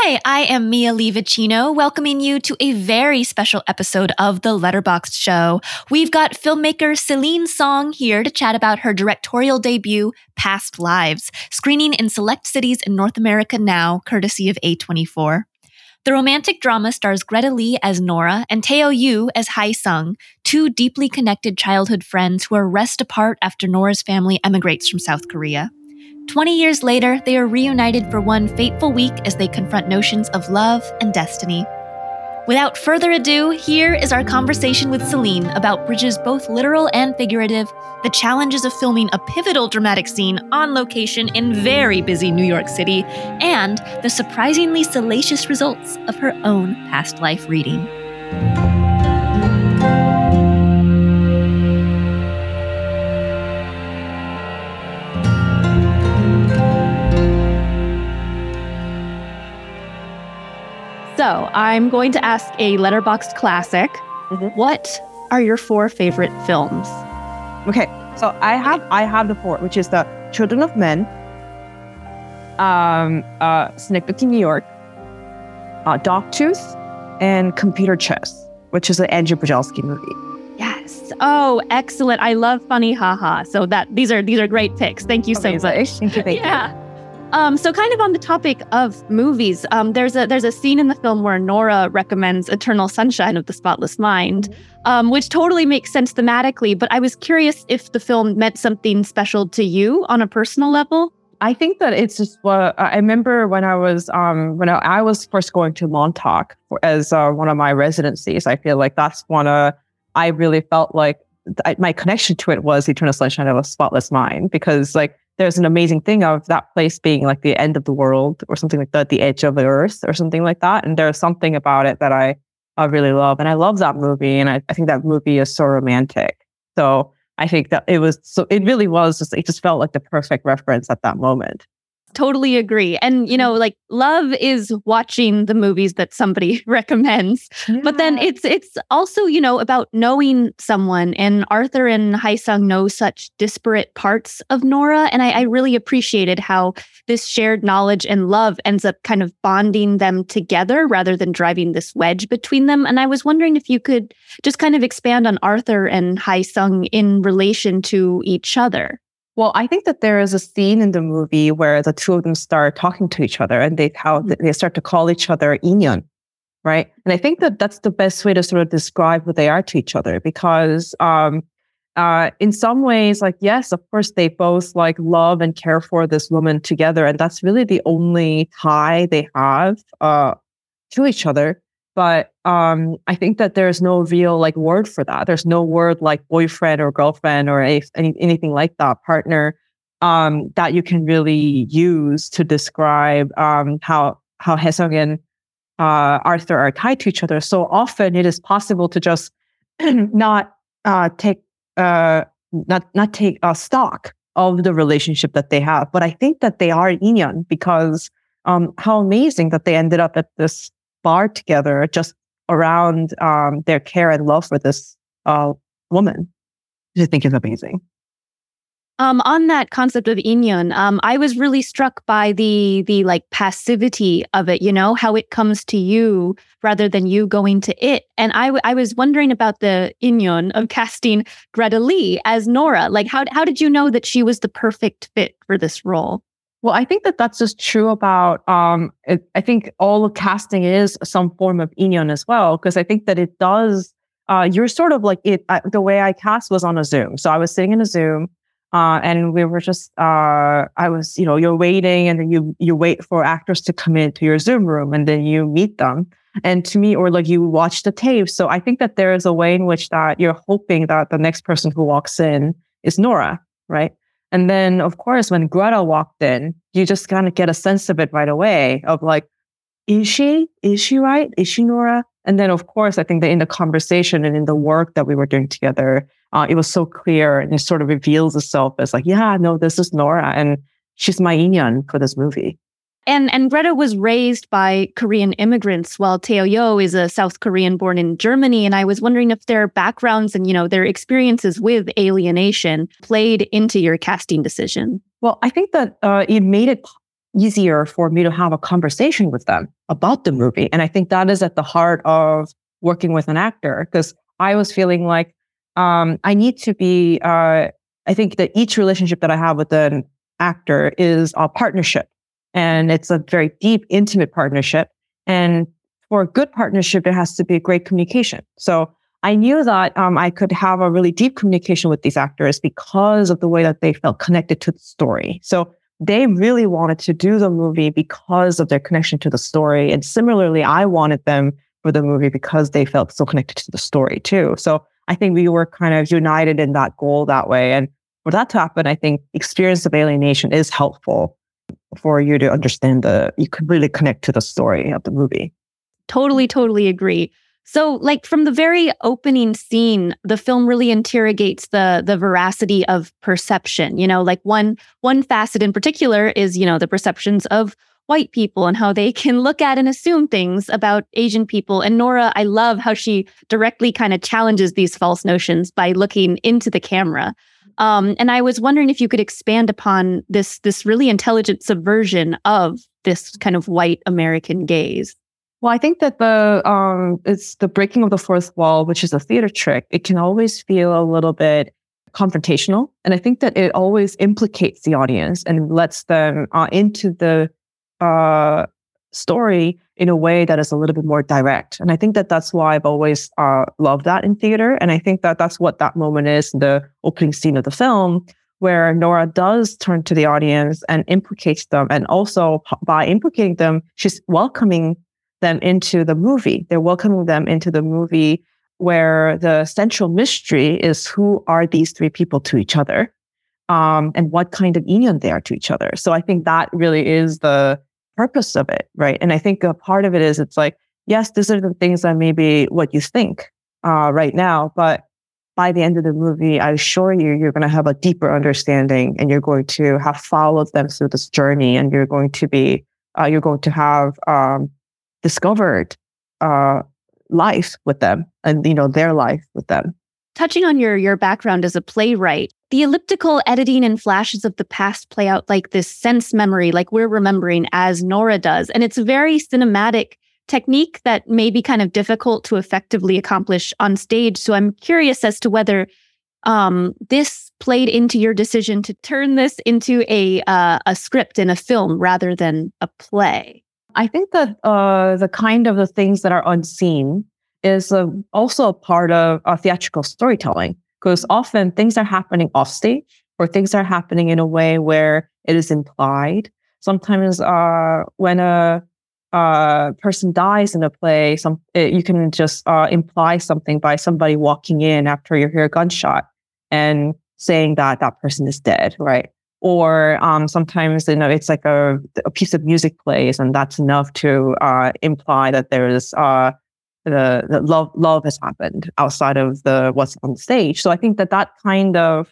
Hi, I am Mia Lee Vicino, welcoming you to a very special episode of The Letterboxd Show. We've got filmmaker Celine Song here to chat about her directorial debut, Past Lives, screening in select cities in North America now, courtesy of A24. The romantic drama stars Greta Lee as Nora and Teo Yoo as Hai Sung, two deeply connected childhood friends who are wrest apart after Nora's family emigrates from South Korea. 20 years later, they are reunited for one fateful week as they confront notions of love and destiny. Without further ado, here is our conversation with Celine about bridges both literal and figurative, the challenges of filming a pivotal dramatic scene on location in very busy New York City, and the surprisingly salacious results of her own past life reading. So, I'm going to ask a Letterboxd classic. What are your four favorite films? Okay, so I have the four, which is the Children of Men, Synecdoche, New York, Dogtooth, and Computer Chess, which is an Andrew Bujalski movie. Yes. Oh, excellent. I love Funny Haha. So these are great picks. Thank you so much. Thank you. Yeah. So kind of on the topic of movies, there's a scene in the film where Nora recommends Eternal Sunshine of the Spotless Mind, which totally makes sense thematically. But I was curious if the film meant something special to you on a personal level. I think that it's just what I remember when I was first going to Montauk as one of my residencies. I feel like that's I really felt like my connection to it was Eternal Sunshine of a Spotless Mind, because like there's an amazing thing of that place being like the end of the world or something like that, the edge of the earth or something like that. And there's something about it that I really love. And I love that movie. And I think that movie is so romantic. So I think that it just felt like the perfect reference at that moment. Totally agree. And, like love is watching the movies that somebody recommends. Yeah. But then it's also, about knowing someone. And Arthur and Hai Sung know such disparate parts of Nora. And I really appreciated how this shared knowledge and love ends up kind of bonding them together rather than driving this wedge between them. And I was wondering if you could just kind of expand on Arthur and Hai Sung in relation to each other. Well, I think that there is a scene in the movie where the two of them start talking to each other and they start to call each other inyon, right? And I think that that's the best way to sort of describe what they are to each other, because in some ways, like, yes, of course, they both like love and care for this woman together. And that's really the only tie they have to each other. But I think that there's no real like word for that. There's no word like boyfriend or girlfriend or anything like that, partner, that you can really use to describe how Haesung and Arthur are tied to each other. So often it is possible to just not take stock of the relationship that they have. But I think that they are inyon because how amazing that they ended up at this bar together just around their care and love for this woman, which I think is amazing. On that concept of inyon, I was really struck by the like passivity of it, how it comes to you rather than you going to it. And I was wondering about the inyon of casting Greta Lee as Nora. Like, how did you know that she was the perfect fit for this role? Well, I think that that's just true about, I think all of casting is some form of inyon as well, because I think that it does, you're sort of like the way I cast was on a Zoom. So I was sitting in a Zoom and we were just, you're waiting and then you wait for actors to come into your Zoom room and then you meet them. And to me, or like you watch the tape. So I think that there is a way in which that you're hoping that the next person who walks in is Nora, right? And then, of course, when Greta walked in, you just kind of get a sense of it right away of like, is she right? Is she Nora? And then, of course, I think that in the conversation and in the work that we were doing together, it was so clear and it sort of reveals itself as like, yeah, no, this is Nora and she's my inyon for this movie. And Greta was raised by Korean immigrants, while Teo Yoo is a South Korean born in Germany. And I was wondering if their backgrounds and, their experiences with alienation played into your casting decision. Well, I think that it made it easier for me to have a conversation with them about the movie. And I think that is at the heart of working with an actor, because I was feeling like I need to be, I think that each relationship that I have with an actor is a partnership, and it's a very deep, intimate partnership. And for a good partnership, it has to be great communication. So I knew that I could have a really deep communication with these actors because of the way that they felt connected to the story. So they really wanted to do the movie because of their connection to the story. And similarly, I wanted them for the movie because they felt so connected to the story too. So I think we were kind of united in that goal that way. And for that to happen, I think experience of alienation is helpful for you to understand you could really connect to the story of the movie. Totally agree. So, like, from the very opening scene, the film really interrogates the veracity of perception. You know, like one facet in particular is, you know, the perceptions of white people and how they can look at and assume things about Asian people. And Nora, I love how she directly kind of challenges these false notions by looking into the camera. And I was wondering if you could expand upon this really intelligent subversion of this kind of white American gaze. Well, I think that it's the breaking of the fourth wall, which is a theater trick. It can always feel a little bit confrontational. And I think that it always implicates the audience and lets them into the story in a way that is a little bit more direct. And I think that that's why I've always loved that in theater. And I think that that's what that moment is in the opening scene of the film, where Nora does turn to the audience and implicates them. And also by implicating them, she's welcoming them into the movie. They're welcoming them into the movie where the central mystery is, who are these three people to each other, and what kind of inyon they are to each other. So I think that really is the purpose of it, right? And I think a part of it is, it's like, yes, these are the things that may be what you think right now, but by the end of the movie, I assure you, you're going to have a deeper understanding, and you're going to have followed them through this journey, and you're going to have discovered life with them, and their life with them. Touching on your background as a playwright, the elliptical editing and flashes of the past play out like this sense memory, like we're remembering as Nora does. And it's a very cinematic technique that may be kind of difficult to effectively accomplish on stage. So I'm curious as to whether this played into your decision to turn this into a script in a film rather than a play. I think that the kind of the things that are unseen is also a part of theatrical storytelling, because often things are happening off stage, or things are happening in a way where it is implied. Sometimes when a person dies in a play, you can just imply something by somebody walking in after you hear a gunshot and saying that that person is dead, right? Or sometimes, it's like a piece of music plays, and that's enough to imply that there is the love has happened outside of what's on the stage. So I think that kind of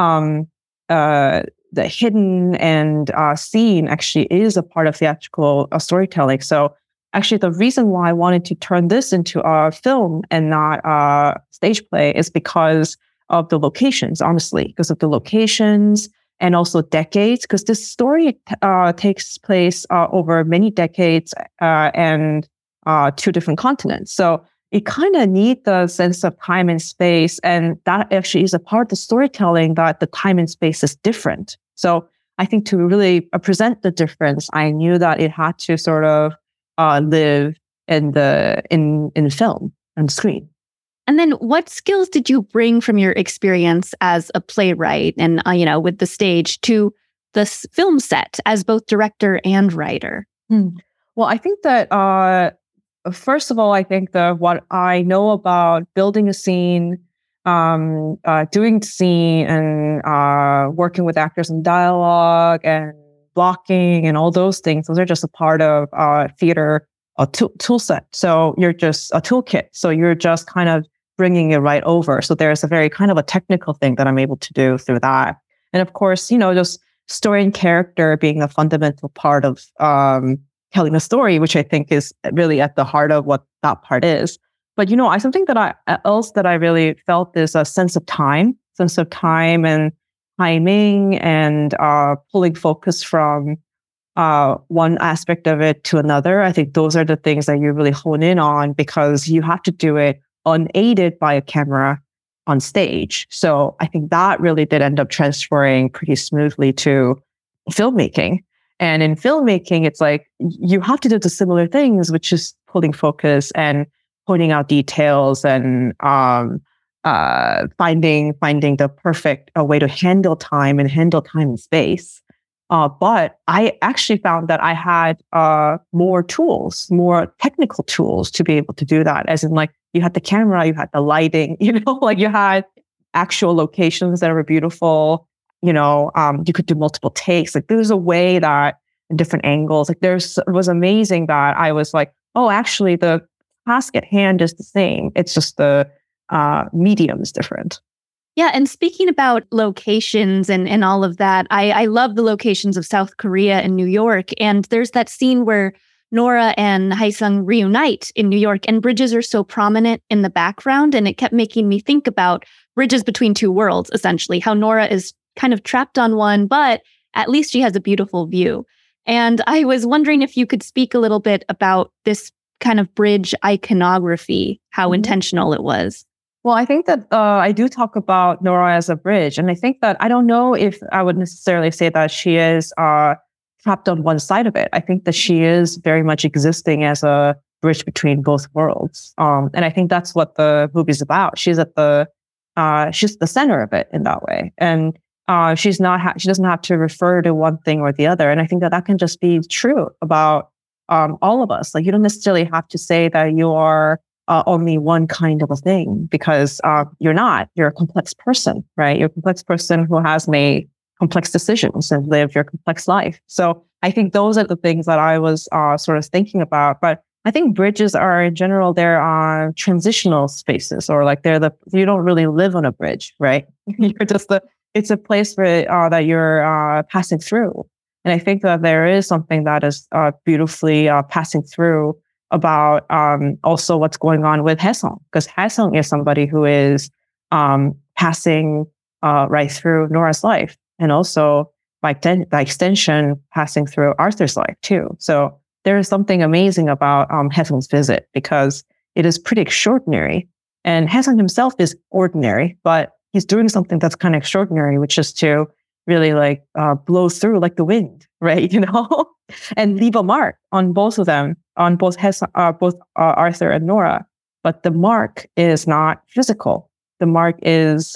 the hidden and seen actually is a part of theatrical storytelling. So actually, the reason why I wanted to turn this into a film and not a stage play is because of the locations, honestly, because of the locations. And also decades, because this story takes place over many decades and two different continents. So it kind of needs the sense of time and space. And that actually is a part of the storytelling, that the time and space is different. So I think to really present the difference, I knew that it had to sort of live in film and screen. And then what skills did you bring from your experience as a playwright and, with the stage to the film set as both director and writer? Well, I think that, first of all, I think what I know about building a scene, doing the scene, and working with actors in dialogue and blocking and all those things, those are just a part of theater tool set. So you're just a toolkit. So you're just kind of bringing it right over. So there's a very kind of a technical thing that I'm able to do through that. And of course, just story and character being a fundamental part of telling a story, which I think is really at the heart of what that part is. But, something that I really felt is a sense of time and timing, and pulling focus from one aspect of it to another. I think those are the things that you really hone in on because you have to do it unaided by a camera on stage. So I think that really did end up transferring pretty smoothly to filmmaking. And in filmmaking, it's like you have to do the similar things, which is pulling focus and pointing out details and finding the perfect way to handle time and space. But I actually found that I had more tools, more technical tools to be able to do that. As in, like, you had the camera, you had the lighting, like you had actual locations that were beautiful. You could do multiple takes. Like, there's a way that in different angles, like it was amazing that I was like, oh, actually the task at hand is the same. It's just the medium is different. Yeah. And speaking about locations and all of that, I love the locations of South Korea and New York. And there's that scene where Nora and Haesung reunite in New York, and bridges are so prominent in the background. And it kept making me think about bridges between two worlds, essentially, how Nora is kind of trapped on one, but at least she has a beautiful view. And I was wondering if you could speak a little bit about this kind of bridge iconography, how intentional it was. Well, I think that I do talk about Nora as a bridge. And I think that I don't know if I would necessarily say that she is trapped on one side of it. I think that she is very much existing as a bridge between both worlds. And I think that's what the movie's about. She's at she's the center of it in that way. And she doesn't have to refer to one thing or the other. And I think that can just be true about all of us. Like, you don't necessarily have to say that you are only one kind of a thing, because you're not. You're a complex person, right? You're a complex person who has made complex decisions and lived your complex life. So I think those are the things that I was sort of thinking about. But I think bridges are, in general, they're transitional spaces, or like you don't really live on a bridge, right? You're just it's a place where that you're passing through. And I think that there is something that is beautifully passing through about also what's going on with Haesung, because Haesung is somebody who is passing right through Nora's life, and also by extension passing through Arthur's life too. So there is something amazing about Haesung's visit, because it is pretty extraordinary. And Haesung himself is ordinary, but he's doing something that's kind of extraordinary, which is to really blow through like the wind, right? And leave a mark on both of them, on both Arthur and Nora. But the mark is not physical. The mark is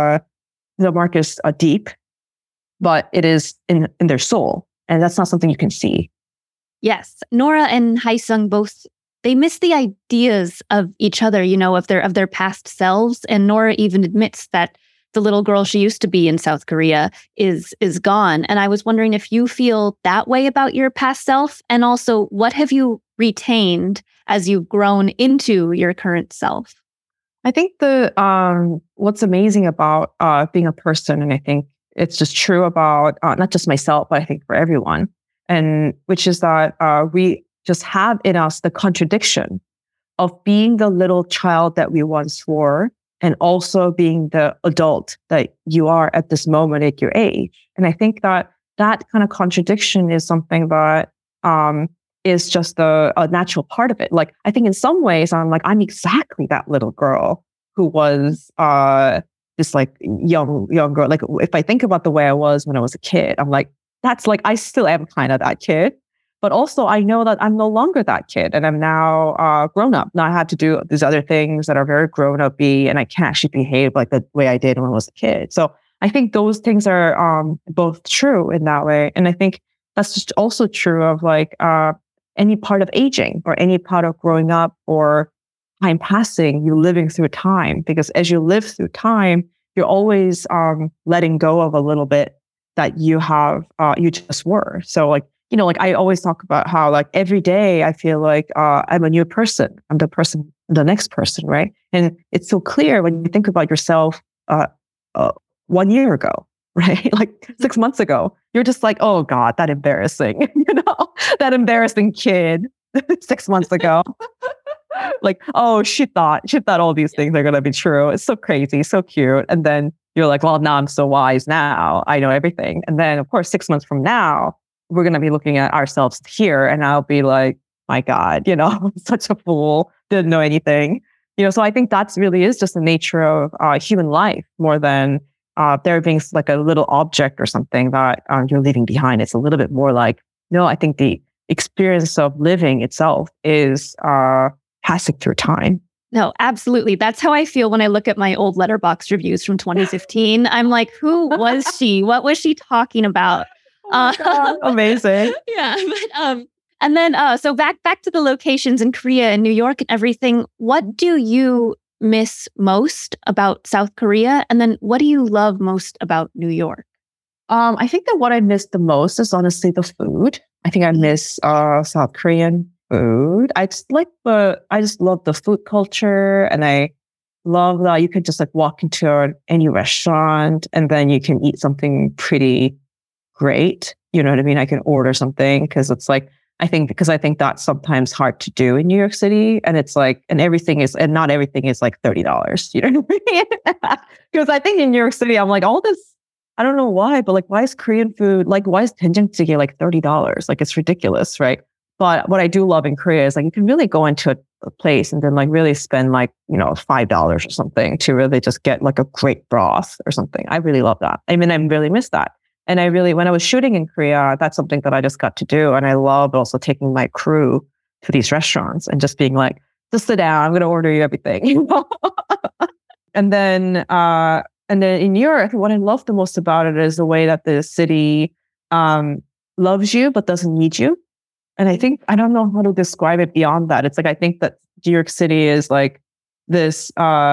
deep, but it is in their soul, and that's not something you can see. Yes, Nora and Haesung both, they miss the ideas of each other, of their past selves. And Nora even admits that the little girl she used to be in South Korea is gone. And I was wondering if you feel that way about your past self, and also what have you retained as you've grown into your current self? I think what's amazing about being a person, and I think it's just true about not just myself, but I think for everyone, and which is that we just have in us the contradiction of being the little child that we once were, and also being the adult that you are at this moment at your age. And I think that kind of contradiction is something that is just a natural part of it. Like, I think in some ways I'm exactly that little girl who was this young girl. Like, if I think about the way I was when I was a kid, I'm like, that's like, I still am kind of that kid. But also I know that I'm no longer that kid, and I'm now grown up. Now I have to do these other things that are very grown up-y, and I can't actually behave like the way I did when I was a kid. So I think those things are both true in that way. And I think that's just also true of any part of aging, or any part of growing up, or time passing, you living through time. Because as you live through time, you're always letting go of a little bit that you just were. So I always talk about how every day I feel like I'm a new person. I'm the next person, right? And it's so clear when you think about yourself 1 year ago, right? 6 months ago, you're just like, oh God, that embarrassing, that embarrassing kid 6 months ago. Oh, she thought all these things are going to be true. It's so crazy, so cute. And then you're like, well, now I'm so wise now. I know everything. And then of course, 6 months from now, we're going to be looking at ourselves here, and I'll be like, my God, I'm such a fool, didn't know anything. So I think that's really is just the nature of human life more than there being like a little object or something that you're leaving behind. It's a little bit more like, no, I think the experience of living itself is passing through time. No, absolutely. That's how I feel when I look at my old Letterboxd reviews from 2015. I'm like, who was she? What was she talking about? Amazing. Yeah. But, and then, so back to the locations in Korea and New York and everything. What do you miss most about South Korea? And then what do you love most about New York? I think that what I miss the most is honestly the food. I think I miss South Korean food. I just love the food culture, and I love that you could just like walk into any restaurant and then you can eat something pretty great. You know what I mean? I can order something because it's like, I think that's sometimes hard to do in New York City. And it's like, and not everything is like $30. You know what I mean? Because I think in New York City, I'm like, all this, I don't know why, but like, why is Korean food, like, why is doenjang jjigae like $30? Like, it's ridiculous, right? But what I do love in Korea is like, you can really go into a place and then like really spend like, $5 or something to really just get like a great broth or something. I really love that. I mean, I really miss that. And when I was shooting in Korea, that's something that I just got to do. And I love also taking my crew to these restaurants and just being like, just sit down, I'm going to order you everything. And then in New York, what I love the most about it is the way that the city loves you, but doesn't need you. And I don't know how to describe it beyond that. It's like, I think that New York City is like this,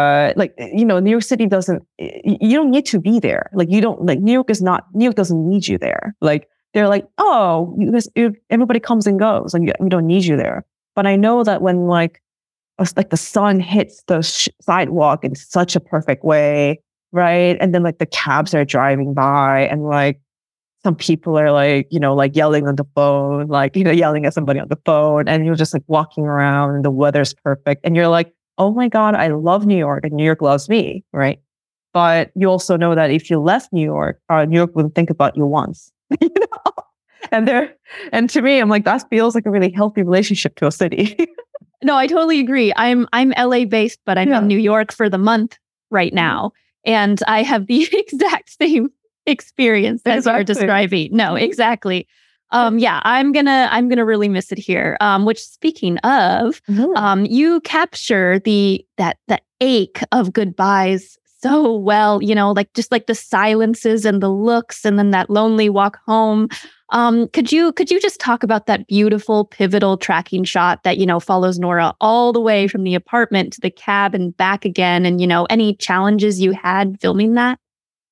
New York City you don't need to be there. Like, you don't, like, New York doesn't need you there. Like, they're like, oh, everybody comes and goes. Like, we don't need you there. But I know that when like the sun hits the sidewalk in such a perfect way, right? And then like the cabs are driving by and like, some people are like, like yelling on the phone, like, yelling at somebody on the phone, and you're just like walking around and the weather's perfect. And you're like, oh my God, I love New York and New York loves me, right? But you also know that if you left New York wouldn't think about you once, And to me, I'm like, that feels like a really healthy relationship to a city. No, I totally agree. I'm LA based, but I'm in New York for the month right now. And I have the exact same experience as you're describing. No, exactly. I'm gonna really miss it here. Which, speaking of, you capture the ache of goodbyes so well. Like just like the silences and the looks, and then that lonely walk home. Could you just talk about that beautiful pivotal tracking shot that follows Nora all the way from the apartment to the cab and back again, and any challenges you had filming that?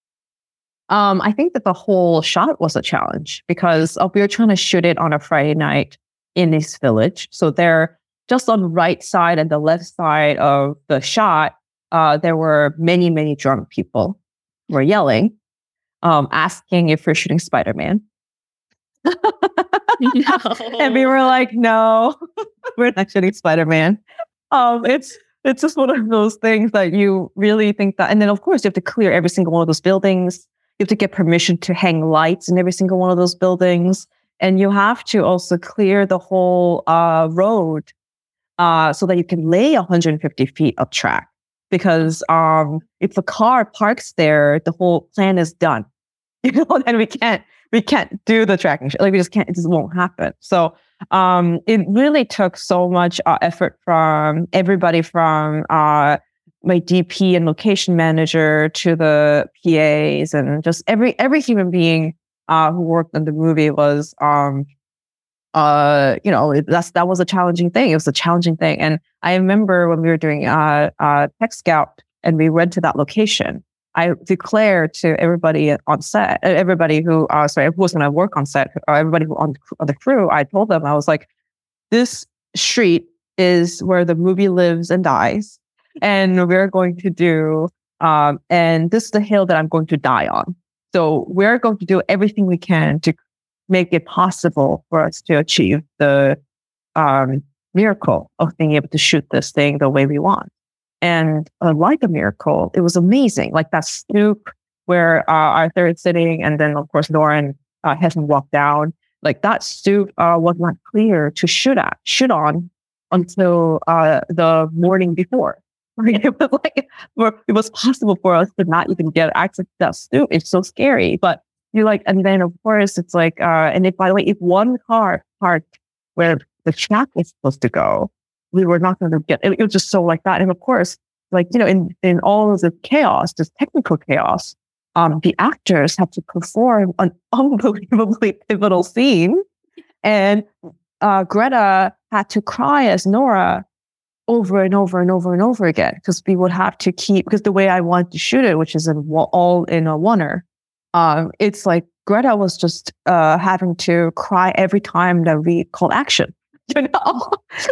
I think that the whole shot was a challenge because we were trying to shoot it on a Friday night in this village. So they're just on the right side and the left side of the shot. There were many, many drunk people who were yelling, asking if we're shooting Spider-Man. No. And we were like, no, we're not shooting Spider-Man. It's just one of those things that you really think that. And then, of course, you have to clear every single one of those buildings. You have to get permission to hang lights in every single one of those buildings. And you have to also clear the whole road so that you can lay 150 feet of track. Because if the car parks there, the whole plan is done. And we can't do the tracking. Like, we just can't, it just won't happen. So it really took so much effort from everybody, from my DP and location manager to the PAs, and just every human being who worked on the movie was, that was a challenging thing. It was a challenging thing. And I remember when we were doing Tech Scout and we went to that location, I declared to everybody on set, everybody who was going to work on set, everybody who on the crew, I told them, I was like, this street is where the movie lives and dies. And we're going to do, and this is the hill that I'm going to die on. So we're going to do everything we can to make it possible for us to achieve the miracle of being able to shoot this thing the way we want. And like a miracle, it was amazing. Like that stoop where Arthur is sitting, and then of course Lauren hasn't walked down. Like that suit was not clear to shoot on until the morning before. Like it was like it was possible for us to not even get access to that suit. It's so scary. But you're like, and then of course it's like, and if by the way, if one car parked where the track was supposed to go, we were not going to get it. It was just so like that. And of course, like, you know, in all of the chaos, this technical chaos, the actors had to perform an unbelievably pivotal scene. And Greta had to cry as Nora over and over and over and over again, because we would have to because the way I wanted to shoot it, which is all in a oneer, it's like Greta was just having to cry every time that we called action. You know?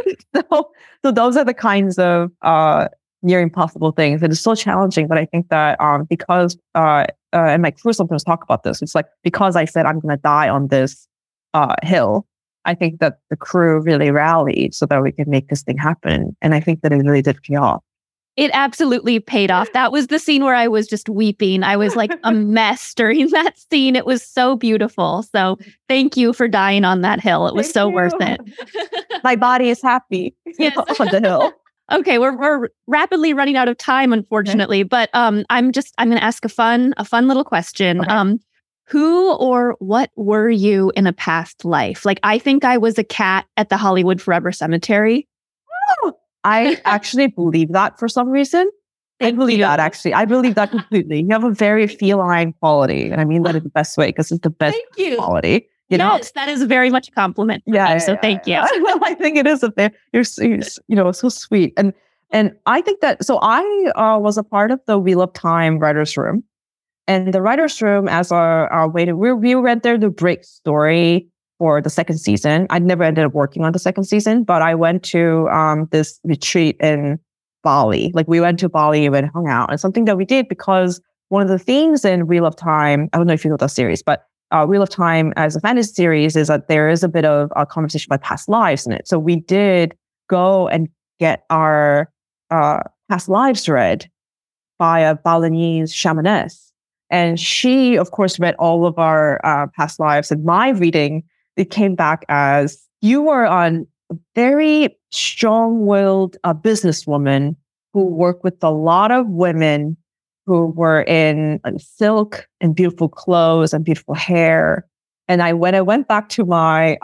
so those are the kinds of near impossible things. It is so challenging, but I think that because and my crew sometimes talk about this, it's like, because I said I'm going to die on this hill, I think that the crew really rallied so that we could make this thing happen. And I think that it really did pay off. It absolutely paid off. That was the scene where I was just weeping. I was like a mess during that scene. It was so beautiful. So thank you for dying on that hill. It was so worth it. My body is happy on the hill. Okay, we're rapidly running out of time, unfortunately. Okay. But I'm going to ask a fun little question. Okay. Who or what were you in a past life? Like, I think I was a cat at the Hollywood Forever Cemetery. Oh, I actually believe that for some reason. I believe that completely. You have a very feline quality. And I mean that in the best way, because it's the best quality. You know? That is very much a compliment. So thank you. I think it is you're so sweet. And I think that, so I was a part of the Wheel of Time writer's room. And the writer's room, as our way to, we read there the break story for the second season. I never ended up working on the second season, but I went to this retreat in Bali. Like, we went to Bali and hung out. And something that we did, because one of the themes in Wheel of Time, I don't know if you know that series, but Wheel of Time as a fantasy series is that there is a bit of a conversation about past lives in it. So we did go and get our past lives read by a Balinese shamaness. And she, of course, read all of our past lives. And my reading, it came back as, you were a very strong-willed businesswoman who worked with a lot of women who were in silk and beautiful clothes and beautiful hair. And when I went back to my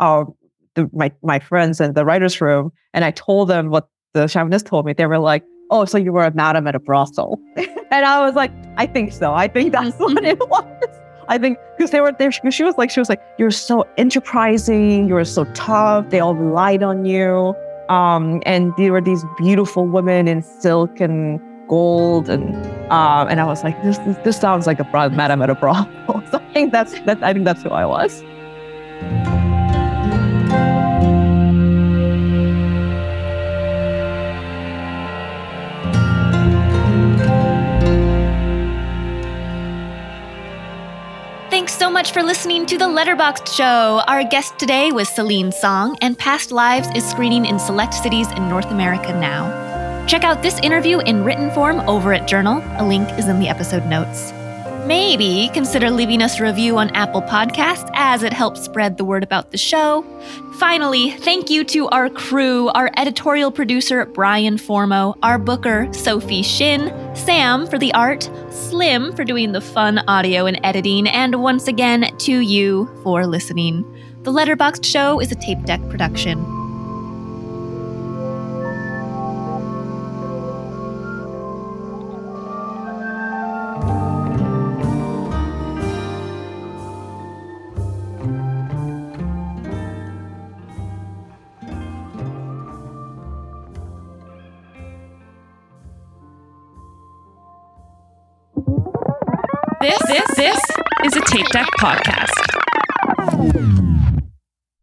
friends in the writer's room, and I told them what the shamanist told me, they were like, "Oh, so you were a madam at a brothel." And I was like, I think so. I think that's what it was. I think because they were there. She was like, "You're so enterprising. You were so tough. They all relied on you." And there were these beautiful women in silk and gold, and I was like, "This sounds like a madam at a brothel." So I think that's who I was. Thanks so much for listening to The Letterboxd Show. Our guest today was Celine Song, and Past Lives is screening in select cities in North America now. Check out this interview in written form over at Journal. A link is in the episode notes. Maybe consider leaving us a review on Apple Podcasts, as it helps spread the word about the show. Finally, thank you to our crew, our editorial producer, Brian Formo, our booker, Sophie Shin, Sam for the art, Slim for doing the fun audio and editing, and once again, to you for listening. The Letterboxd Show is a Tape Deck production. This is a Tape Deck podcast.